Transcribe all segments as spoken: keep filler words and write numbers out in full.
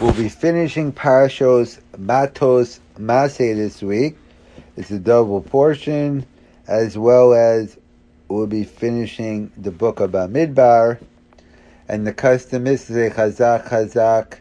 We'll be finishing Parashos Matos Maseh this week. It's a double portion, as well as we'll be finishing the book of Bamidbar. And the custom is to say Chazak, Chazak,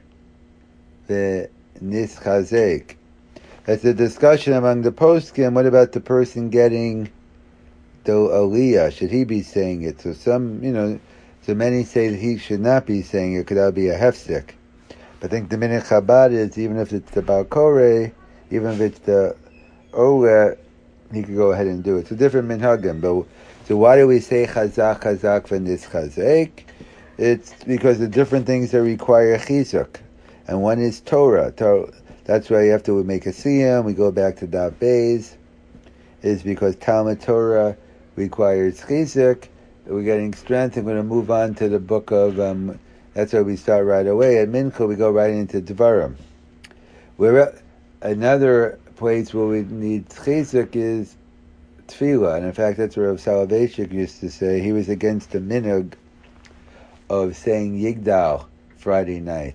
V'Nischazek. That's a discussion among the poskim. What about the person getting the aliyah? Should he be saying it? So some, you know, so many say that he should not be saying it, because that would be a hefsek. But I think the minhag Chabad is, even if it's the Baal Koreh, even if it's the Oreh, he could go ahead and do it. It's a different minhagim. But so why do we say Chazak, Chazak, V'Nischazek? It's because the different things that require chizuk, and one is Torah. Torah. That's why you have to make a siyam. We go back to Daf Beis. Is because Talmud Torah requires chizuk. We're getting strength. I'm going to move on to the book of. Um, that's why we start right away. At Mincha, we go right into Devarim. Where another place where we need chizuk is tefillah, and in fact, that's what Rav Soloveitchik used to say. He was against the minhag of saying Yigdal Friday night.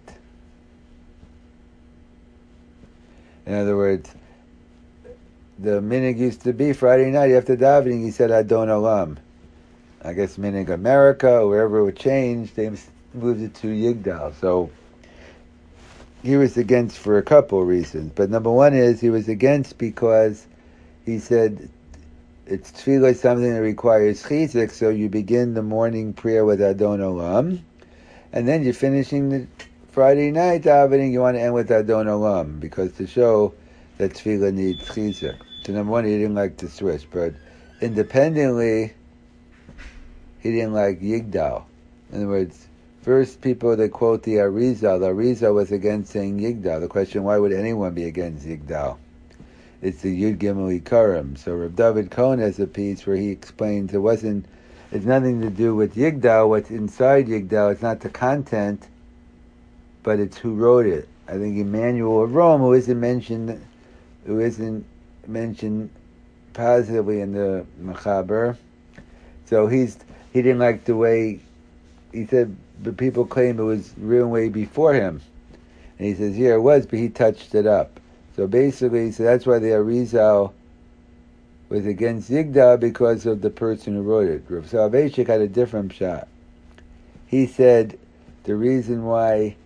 In other words, the minhag used to be Friday night after davening, he said Adon Olam. I guess minhag America, or wherever it changed, they moved it to Yigdal. So he was against for a couple of reasons. But number one is he was against because he said it's tefillah, something that requires chizuk, so you begin the morning prayer with Adon Olam, and then you're finishing the Friday night davening, you want to end with Adon Olam, because to show that tefillah needs chizuk. So number one, he didn't like to switch, but independently, he didn't like Yigdal. In other words, first people that quote the Arizal, the Arizal was against saying Yigdal. The question, why would anyone be against Yigdal? It's the Yud Gimel Ikarim. So Rav David Cohen has a piece where he explains it wasn't, it's nothing to do with Yigdal, what's inside Yigdal, it's not the content, but it's who wrote it. I think Emmanuel of Rome, who isn't mentioned, who isn't mentioned positively in the Mechaber. So he's he didn't like the way, he said, but people claim it was written way before him. And he says, yeah, it was, but he touched it up. So basically, so that's why the Arizal was against Yigdal, because of the person who wrote it. Rav Soloveitchik had a different shot. He said the reason why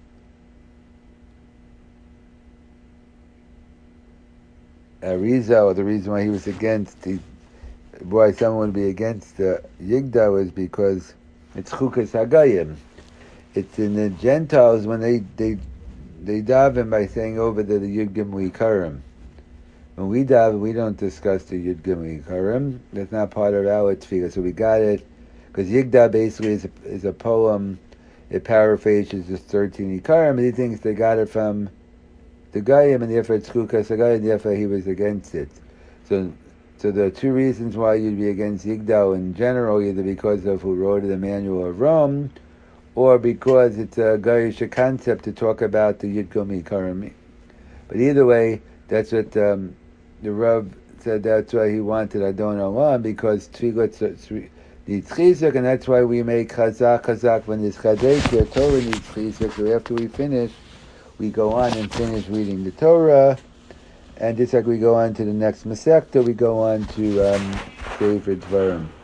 Arizal, the reason why he was against, he, why someone would be against the Yigdal, was because it's Chukas Hagayim. It's in the Gentiles when they they they daven by saying over the, the Yud Gimel Ikarim. When we daven, we don't discuss the Yud Gimel Ikarim. That's not part of our tefillah. So we got it because Yigdal basically is a, is a poem. It paraphrases the thirteen Ikarim, and he thinks they got it from the Gayim, and therefore it's Chukas Hagayim, and therefore he was against it. So, so there are two reasons why you'd be against Yigdal in general, either because of who wrote the Manual of Rome, or because it's a Gayish concept to talk about the Yud Gimel Ikarim. But either way, that's what um, the Rav said, that's why he wanted Adon Olam, because tefillah needs chizuk, and that's why we make chazak, chazak, when there's chazak, the Torah needs chizuk, so after we finish, we go on and finish reading the Torah, and just like we go on to the next Masechta, we go on to um, favorite Dvarim.